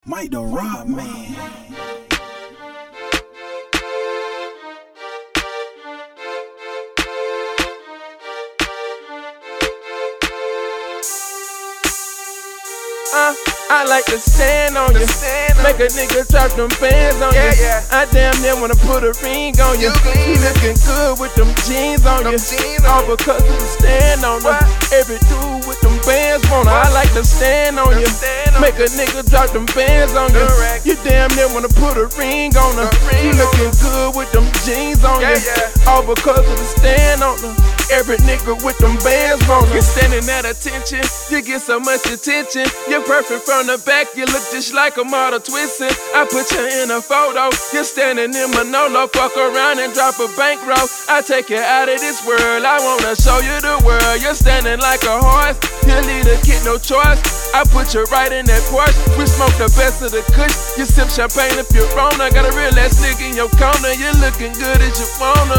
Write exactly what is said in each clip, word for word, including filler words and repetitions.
Mike the Rock Man. Uh, I like to stand on you, make a nigga drop them bands on yeah, you. Yeah. I damn near wanna put a ring on you. You looking good with them jeans on them you. Jeans All on because of the stand on you. Every dude with them bands wanna. I like to stand on you, stand on make a nigga drop them bands on you. Correct. You damn near wanna put a ring on her. You looking good with them jeans on Yeah, you. yeah. All because of the stand on her. Every nigga with them bands on her. You're standing at attention, you get so much attention. You're perfect from the back, you look just like a model twisting. I put you in a photo, you're standing in Manolo. Fuck around and drop a bankroll. I take you out of this world, I wanna show you the world. You're standing like a horse, you lead a kid no choice. I put you right in that Porsche, we smoke the best of the kush. You sip champagne if you're wrong. I got a real ass nigga in your corner, you're looking good as you wanna.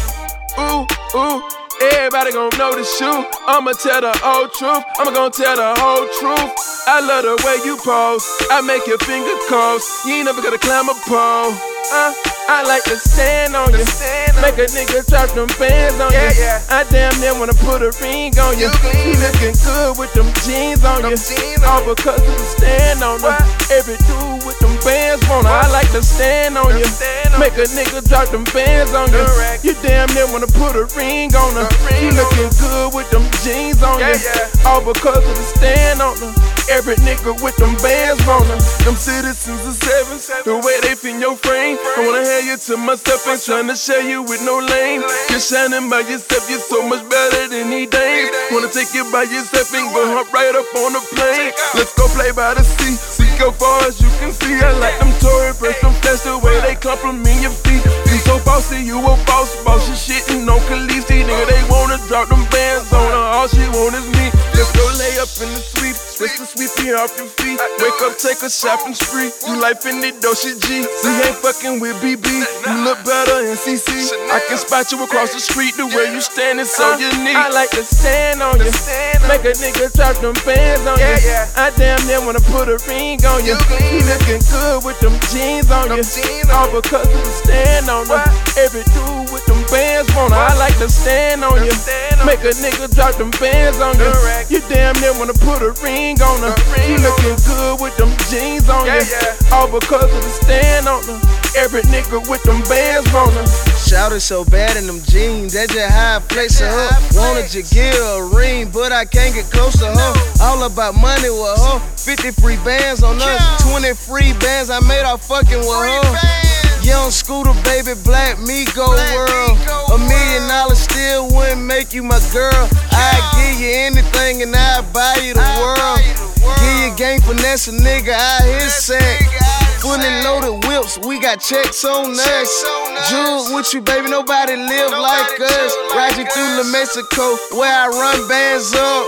Ooh, ooh. Everybody gon' know the shoe. I'ma tell the whole truth. I'ma gon' tell the whole truth. I love the way you pose. I make your finger cold. You ain't never gonna climb a pole. Uh, I like to stand on you, make a nigga drop them bands on Yeah, you. yeah. I damn near wanna put a ring on you. You looking good with them jeans on Them you. jeans on All because of the stand on you. Every dude with them bands wanna. I like to stand on you, stand on make a nigga drop them bands on you. Correct. You damn near wanna put a ring on her. You looking good with them jeans on Yeah, you. yeah. All because of the stand on her. Every nigga with them bands on her. Them citizens of seven, the way they fit in your frame. I wanna have you to myself, ain't tryna share you with no lame. You're shining by yourself, you're so much better than these dames. Wanna take you by yourself and go hop right up on the plane. Let's go play by the sea, see go far as you can see. I like them Tory birds, them flesh, the way they compliment your feet. You so bossy, you a boss, boss, you shitting on Khaleesi. Nigga, they wanna drop them bands on her, all she want is me. Let's go lay up in the sweep, just to sweep you off your feet. Wake up, take a shopping spree. You like Fendi, Dolce G. You ain't fucking with B B. You look better in C C. I can spot you across the street, the way you standing so unique. I like to stand on you, make a nigga drop them bands on you. Yeah, yeah. I damn near wanna put a ring on you. You looking good with them jeans on you. jeans All because of the stand on you. Every dude with them bands wanna. I like to stand on you, make a nigga drop them bands on you. Correct. You damn near wanna put a ring on her. You looking good with them jeans on Yeah, you. yeah. All because of the stand on her. Every nigga with them bands on her. Shout it so bad in them jeans, that's just how I flex her up. Wanted to give her a ring, but I can't get close to her. All about money with her. fifty free bands on us, twenty free bands I made off fucking with her. Young Scooter, baby, black me go world. A million dollars still wouldn't make you my girl. I'd give you anything and I'd buy you the world. Give you gang finesse a nigga out his sack. Fully loaded whips, we got checks on us. Jewel with you, baby, nobody live like us. Riding through New Mexico, where I run bands up.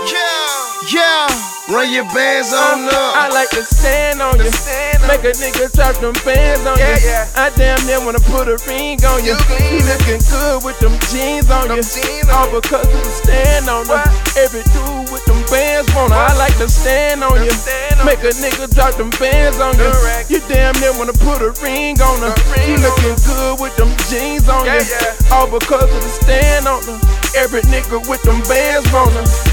Yeah, run your bands on up. I like to stand on you, make a nigga drop them bands on Yeah, you. yeah. I damn near wanna put a ring on you. You looking good with them jeans on you. jeans on All because of the stand on you. Every dude with them bands wanna. I like to stand on you, make a nigga drop them bands on you. Correct. You damn near wanna put a ring on her. You looking good with them jeans on Yeah, you. yeah. All because of the stand on her. Every nigga with them bands on her.